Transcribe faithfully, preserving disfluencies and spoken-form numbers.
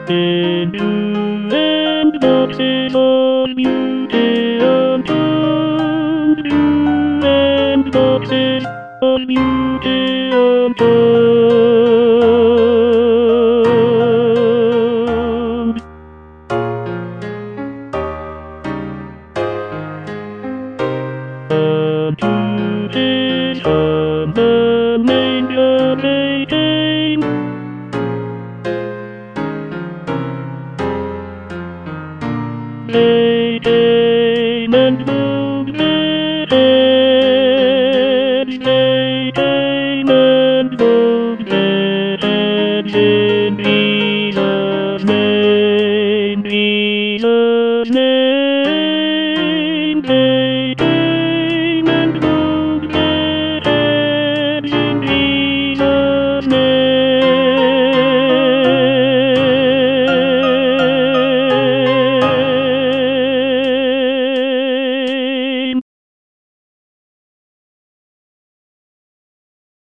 into and boxes on museum tombs, new and boxes on museum tombs. Come to this humble manger lay came, lay came and moved their heads, lay came and moved their